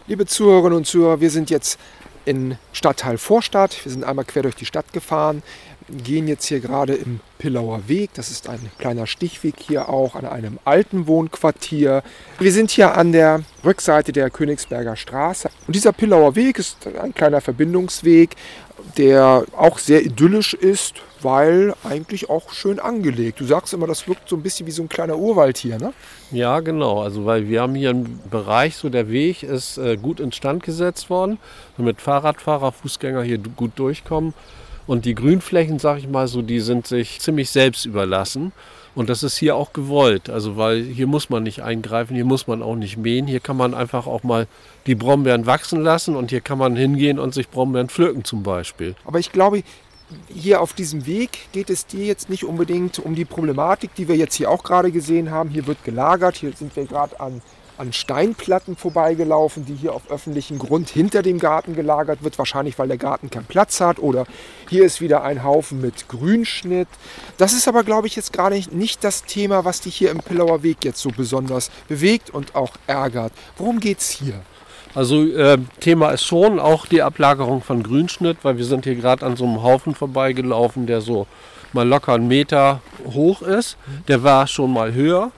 Liebe Zuhörerinnen und Zuhörer, wir sind jetzt in Stadtteil Vorstadt. Wir sind einmal quer durch die Stadt gefahren, gehen jetzt hier gerade im Pillauer Weg. Das ist ein kleiner Stichweg hier auch an einem alten Wohnquartier. Wir sind hier an der Rückseite der Königsberger Straße. Und dieser Pillauer Weg ist ein kleiner Verbindungsweg, der auch sehr idyllisch ist, weil eigentlich auch schön angelegt. Du sagst immer, das wirkt so ein bisschen wie so ein kleiner Urwald hier, ne? Ja, genau. Also weil wir haben hier einen Bereich, so der Weg ist gut instand gesetzt worden, damit Fahrradfahrer, Fußgänger hier gut durchkommen. Und die Grünflächen, sag ich mal so, die sind sich ziemlich selbst überlassen. Und das ist hier auch gewollt. Also weil hier muss man nicht eingreifen, hier muss man auch nicht mähen. Hier kann man einfach auch mal die Brombeeren wachsen lassen und hier kann man hingehen und sich Brombeeren pflücken zum Beispiel. Aber ich glaube, hier auf diesem Weg geht es dir jetzt nicht unbedingt um die Problematik, die wir jetzt hier auch gerade gesehen haben. Hier wird gelagert, hier sind wir gerade an Steinplatten vorbeigelaufen, die hier auf öffentlichem Grund hinter dem Garten gelagert wird, wahrscheinlich weil der Garten keinen Platz hat, oder hier ist wieder ein Haufen mit Grünschnitt. Das ist aber, glaube ich, jetzt gerade nicht das Thema, was dich hier im Pillauer Weg jetzt so besonders bewegt und auch ärgert. Worum geht's hier? Also Thema ist schon auch die Ablagerung von Grünschnitt, weil wir sind hier gerade an so einem Haufen vorbeigelaufen, der so mal locker 1 Meter hoch ist. Der war schon mal höher.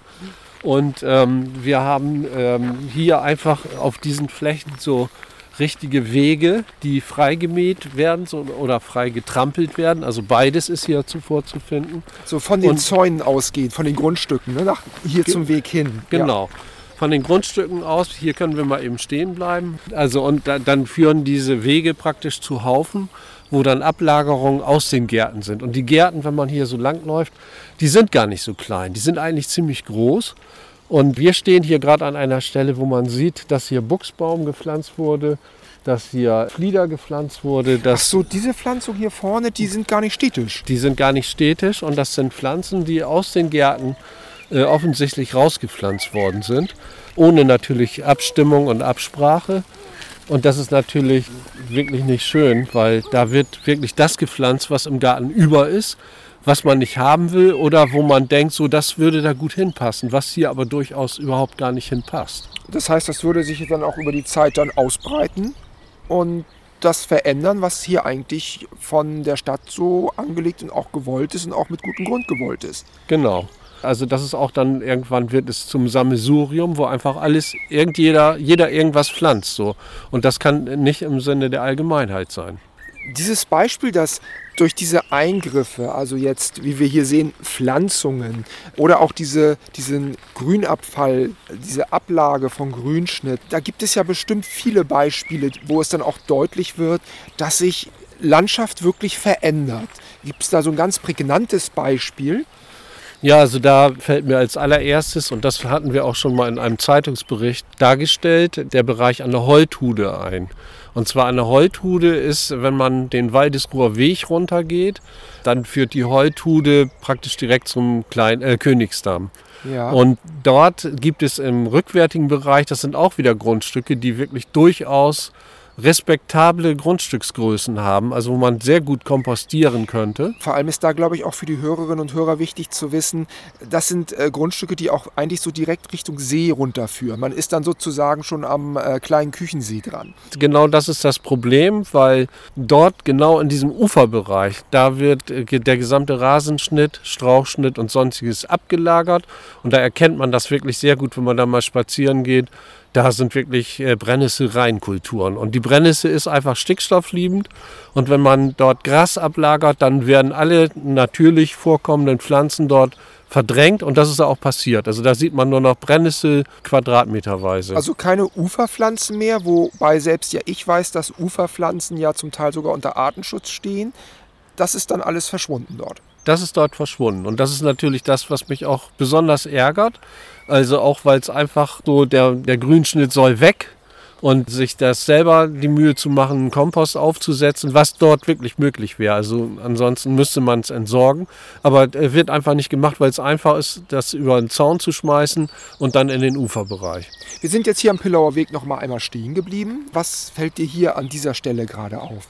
Und wir haben hier einfach auf diesen Flächen so richtige Wege, die freigemäht werden oder frei getrampelt werden. Also beides ist hier zuvor zu finden. So von den Zäunen ausgeht, von den Grundstücken, ne, hier zum Weg hin. Genau. Ja. Von den Grundstücken aus, hier können wir mal eben stehen bleiben. Also und dann führen diese Wege praktisch zu Haufen, wo dann Ablagerungen aus den Gärten sind. Und die Gärten, wenn man hier so lang läuft, die sind gar nicht so klein. Die sind eigentlich ziemlich groß. Und wir stehen hier gerade an einer Stelle, wo man sieht, dass hier Buchsbaum gepflanzt wurde, dass hier Flieder gepflanzt wurde. Ach so, diese Pflanzung hier vorne, die sind gar nicht stetisch. Die sind gar nicht stetisch und das sind Pflanzen, die aus den Gärten offensichtlich rausgepflanzt worden sind, ohne natürlich Abstimmung und Absprache. Und das ist natürlich wirklich nicht schön, weil da wird wirklich das gepflanzt, was im Garten über ist, was man nicht haben will oder wo man denkt, so das würde da gut hinpassen, was hier aber durchaus überhaupt gar nicht hinpasst. Das heißt, das würde sich dann auch über die Zeit dann ausbreiten und das verändern, was hier eigentlich von der Stadt so angelegt und auch gewollt ist und auch mit gutem Grund gewollt ist. Genau. Also das ist auch dann, irgendwann wird es zum Sammelsurium, wo einfach jeder irgendwas pflanzt. So. Und das kann nicht im Sinne der Allgemeinheit sein. Dieses Beispiel, dass durch diese Eingriffe, also jetzt, wie wir hier sehen, Pflanzungen oder auch diesen Grünabfall, diese Ablage von Grünschnitt, da gibt es ja bestimmt viele Beispiele, wo es dann auch deutlich wird, dass sich Landschaft wirklich verändert. Gibt es da so ein ganz prägnantes Beispiel? Ja, also da fällt mir als allererstes, und das hatten wir auch schon mal in einem Zeitungsbericht dargestellt, der Bereich an der Holthude ein. Und zwar an der Holthude ist, wenn man den Waldesruher Weg runtergeht, dann führt die Holthude praktisch direkt zum Königsdamm. Ja. Und dort gibt es im rückwärtigen Bereich, das sind auch wieder Grundstücke, die wirklich durchaus respektable Grundstücksgrößen haben, also wo man sehr gut kompostieren könnte. Vor allem ist da, glaube ich, auch für die Hörerinnen und Hörer wichtig zu wissen, das sind Grundstücke, die auch eigentlich so direkt Richtung See runterführen. Man ist dann sozusagen schon am kleinen Küchensee dran. Genau das ist das Problem, weil dort genau in diesem Uferbereich, da wird der gesamte Rasenschnitt, Strauchschnitt und sonstiges abgelagert. Und da erkennt man das wirklich sehr gut, wenn man da mal spazieren geht. Da sind wirklich Brennnessel-Reinkulturen. Und die Brennnessel ist einfach stickstoffliebend. Und wenn man dort Gras ablagert, dann werden alle natürlich vorkommenden Pflanzen dort verdrängt. Und das ist auch passiert. Also da sieht man nur noch Brennnessel quadratmeterweise. Also keine Uferpflanzen mehr, wobei selbst ja ich weiß, dass Uferpflanzen ja zum Teil sogar unter Artenschutz stehen. Das ist dann alles verschwunden dort. Das ist dort verschwunden. Und das ist natürlich das, was mich auch besonders ärgert. Also auch, weil es einfach so, der Grünschnitt soll weg und sich das selber die Mühe zu machen, einen Kompost aufzusetzen, was dort wirklich möglich wäre. Also ansonsten müsste man es entsorgen. Aber wird einfach nicht gemacht, weil es einfach ist, das über den Zaun zu schmeißen und dann in den Uferbereich. Wir sind jetzt hier am Pillauer Weg noch mal einmal stehen geblieben. Was fällt dir hier an dieser Stelle gerade auf?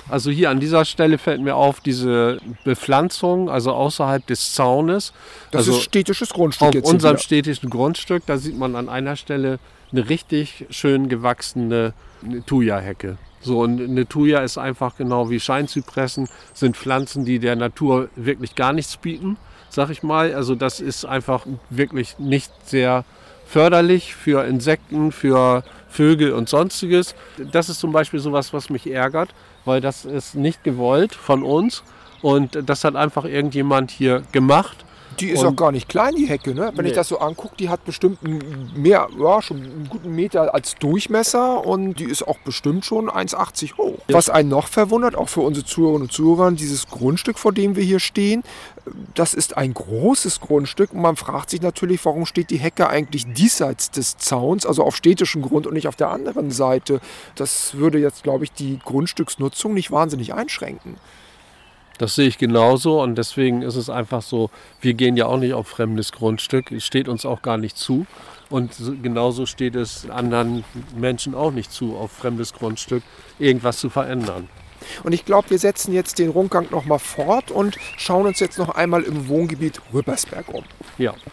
Also hier an dieser Stelle fällt mir auf, diese Bepflanzung, also außerhalb des Zaunes. Das also ist städtisches Grundstück auf jetzt hier unserem wieder. städtischen Grundstück, da sieht man an einer Stelle eine richtig schön gewachsene Thuja-Hecke. So, und eine Thuja ist einfach genau wie Scheinzypressen, sind Pflanzen, die der Natur wirklich gar nichts bieten, sag ich mal. Also das ist einfach wirklich nicht sehr förderlich für Insekten, für Vögel und sonstiges. Das ist zum Beispiel sowas, was mich ärgert, weil das ist nicht gewollt von uns und das hat einfach irgendjemand hier gemacht. Die ist auch gar nicht klein, die Hecke. Ne? Wenn ich das so angucke, die hat bestimmt schon einen guten Meter als Durchmesser und die ist auch bestimmt schon 1,80 hoch. Ja. Was einen noch verwundert, auch für unsere Zuhörerinnen und Zuhörer, dieses Grundstück, vor dem wir hier stehen, das ist ein großes Grundstück und man fragt sich natürlich, warum steht die Hecke eigentlich diesseits des Zauns, also auf städtischem Grund und nicht auf der anderen Seite. Das würde jetzt, glaube ich, die Grundstücksnutzung nicht wahnsinnig einschränken. Das sehe ich genauso und deswegen ist es einfach so, wir gehen ja auch nicht auf fremdes Grundstück, es steht uns auch gar nicht zu und genauso steht es anderen Menschen auch nicht zu, auf fremdes Grundstück irgendwas zu verändern. Und ich glaube, wir setzen jetzt den Rundgang nochmal fort und schauen uns jetzt noch einmal im Wohngebiet Rüppersberg um. Ja.